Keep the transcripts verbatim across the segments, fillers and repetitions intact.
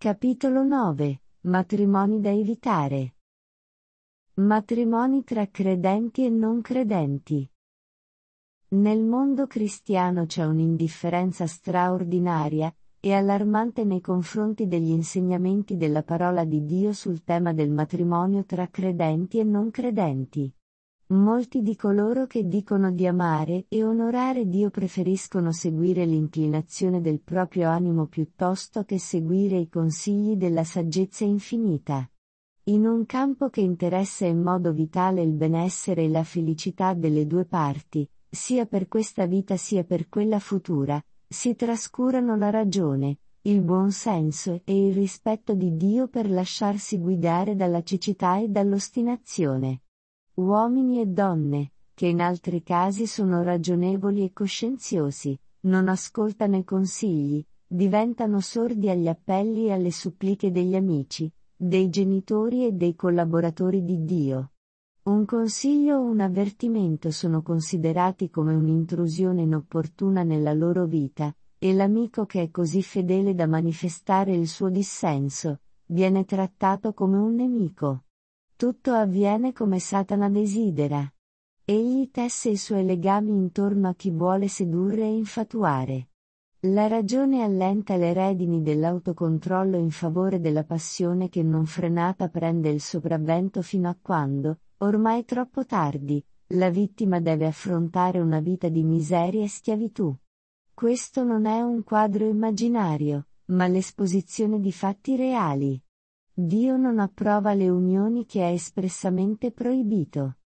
Capitolo nove. Matrimoni da evitare. Matrimoni tra credenti e non credenti. Nel mondo cristiano c'è un'indifferenza straordinaria e allarmante nei confronti degli insegnamenti della parola di Dio sul tema del matrimonio tra credenti e non credenti. Molti di coloro che dicono di amare e onorare Dio preferiscono seguire l'inclinazione del proprio animo piuttosto che seguire i consigli della saggezza infinita. In un campo che interessa in modo vitale il benessere e la felicità delle due parti, sia per questa vita sia per quella futura, si trascurano la ragione, il buon senso e il rispetto di Dio per lasciarsi guidare dalla cecità e dall'ostinazione. Uomini e donne, che in altri casi sono ragionevoli e coscienziosi, non ascoltano i consigli, diventano sordi agli appelli e alle suppliche degli amici, dei genitori e dei collaboratori di Dio. Un consiglio o un avvertimento sono considerati come un'intrusione inopportuna nella loro vita, e l'amico che è così fedele da manifestare il suo dissenso, viene trattato come un nemico. Tutto avviene come Satana desidera. Egli tesse i suoi legami intorno a chi vuole sedurre e infatuare. La ragione allenta le redini dell'autocontrollo in favore della passione che non frenata prende il sopravvento fino a quando, ormai troppo tardi, la vittima deve affrontare una vita di miseria e schiavitù. Questo non è un quadro immaginario, ma l'esposizione di fatti reali. Dio non approva le unioni che ha espressamente proibito.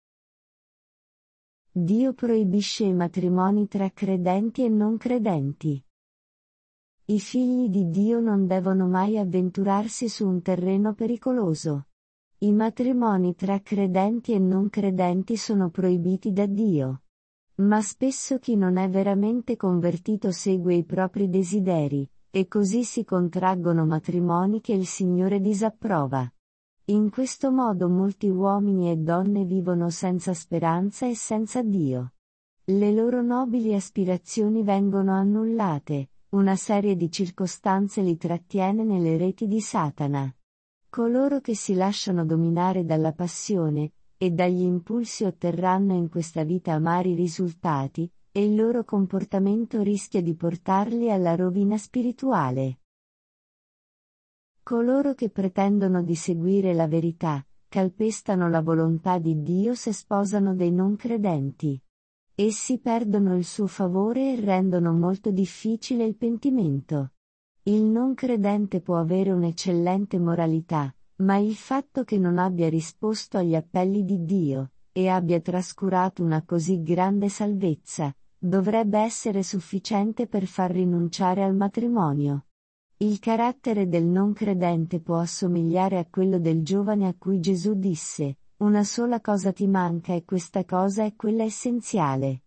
Dio proibisce i matrimoni tra credenti e non credenti. I figli di Dio non devono mai avventurarsi su un terreno pericoloso. I matrimoni tra credenti e non credenti sono proibiti da Dio. Ma spesso chi non è veramente convertito segue i propri desideri, e così si contraggono matrimoni che il Signore disapprova. In questo modo molti uomini e donne vivono senza speranza e senza Dio. Le loro nobili aspirazioni vengono annullate, una serie di circostanze li trattiene nelle reti di Satana. Coloro che si lasciano dominare dalla passione e dagli impulsi otterranno in questa vita amari risultati, e il loro comportamento rischia di portarli alla rovina spirituale. Coloro che pretendono di seguire la verità, calpestano la volontà di Dio se sposano dei non credenti. Essi perdono il suo favore e rendono molto difficile il pentimento. Il non credente può avere un'eccellente moralità, ma il fatto che non abbia risposto agli appelli di Dio, e abbia trascurato una così grande salvezza, dovrebbe essere sufficiente per far rinunciare al matrimonio. Il carattere del non credente può assomigliare a quello del giovane a cui Gesù disse: "Una sola cosa ti manca e questa cosa è quella essenziale".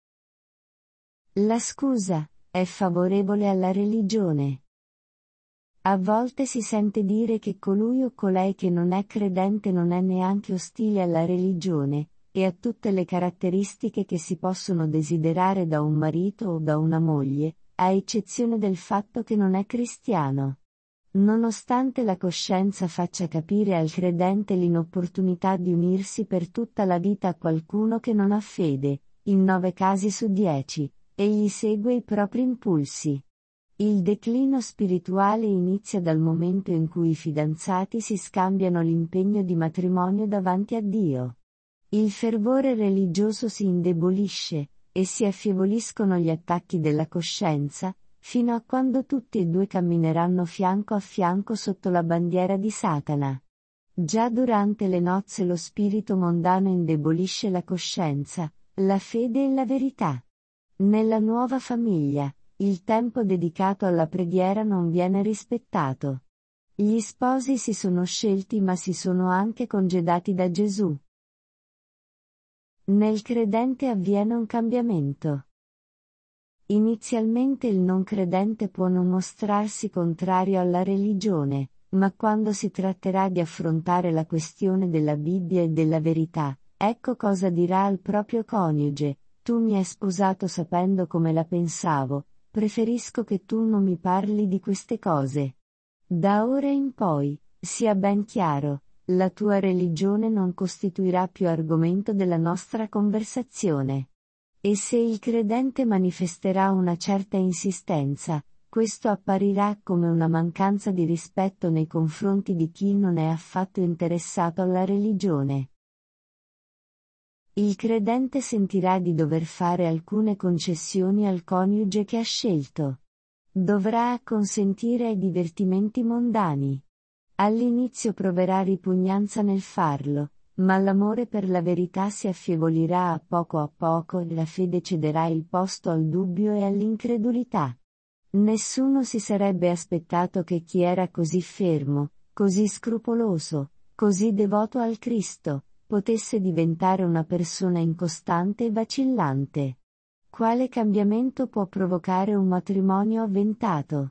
La scusa è favorevole alla religione. A volte si sente dire che colui o colei che non è credente non è neanche ostile alla religione, e a tutte le caratteristiche che si possono desiderare da un marito o da una moglie, a eccezione del fatto che non è cristiano. Nonostante la coscienza faccia capire al credente l'inopportunità di unirsi per tutta la vita a qualcuno che non ha fede, in nove casi su dieci, egli segue i propri impulsi. Il declino spirituale inizia dal momento in cui i fidanzati si scambiano l'impegno di matrimonio davanti a Dio. Il fervore religioso si indebolisce, e si affievoliscono gli attacchi della coscienza, fino a quando tutti e due cammineranno fianco a fianco sotto la bandiera di Satana. Già durante le nozze lo spirito mondano indebolisce la coscienza, la fede e la verità. Nella nuova famiglia, il tempo dedicato alla preghiera non viene rispettato. Gli sposi si sono scelti ma si sono anche congedati da Gesù. Nel credente avviene un cambiamento. Inizialmente il non credente può non mostrarsi contrario alla religione, ma quando si tratterà di affrontare la questione della Bibbia e della verità, ecco cosa dirà al proprio coniuge: "Tu mi hai sposato sapendo come la pensavo, preferisco che tu non mi parli di queste cose". Da ora in poi, sia ben chiaro, la tua religione non costituirà più argomento della nostra conversazione. E se il credente manifesterà una certa insistenza, questo apparirà come una mancanza di rispetto nei confronti di chi non è affatto interessato alla religione. Il credente sentirà di dover fare alcune concessioni al coniuge che ha scelto. Dovrà acconsentire ai divertimenti mondani. All'inizio proverà ripugnanza nel farlo, ma l'amore per la verità si affievolirà a poco a poco e la fede cederà il posto al dubbio e all'incredulità. Nessuno si sarebbe aspettato che chi era così fermo, così scrupoloso, così devoto al Cristo, potesse diventare una persona incostante e vacillante. Quale cambiamento può provocare un matrimonio avventato?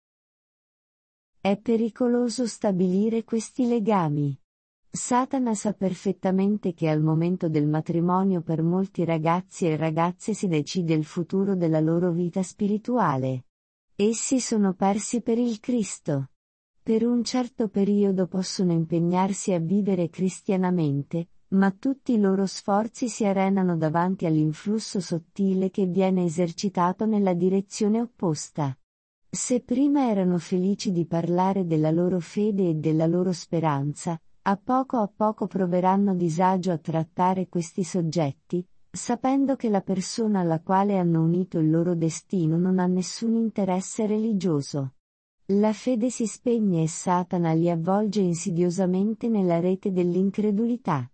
È pericoloso stabilire questi legami. Satana sa perfettamente che al momento del matrimonio per molti ragazzi e ragazze si decide il futuro della loro vita spirituale. Essi sono persi per il Cristo. Per un certo periodo possono impegnarsi a vivere cristianamente, ma tutti i loro sforzi si arenano davanti all'influsso sottile che viene esercitato nella direzione opposta. Se prima erano felici di parlare della loro fede e della loro speranza, a poco a poco proveranno disagio a trattare questi soggetti, sapendo che la persona alla quale hanno unito il loro destino non ha nessun interesse religioso. La fede si spegne e Satana li avvolge insidiosamente nella rete dell'incredulità.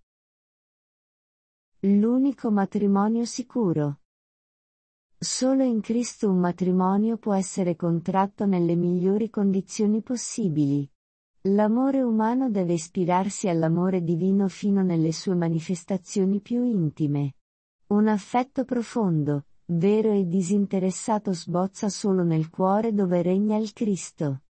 L'unico matrimonio sicuro. Solo in Cristo un matrimonio può essere contratto nelle migliori condizioni possibili. L'amore umano deve ispirarsi all'amore divino fino nelle sue manifestazioni più intime. Un affetto profondo, vero e disinteressato sbozza solo nel cuore dove regna il Cristo.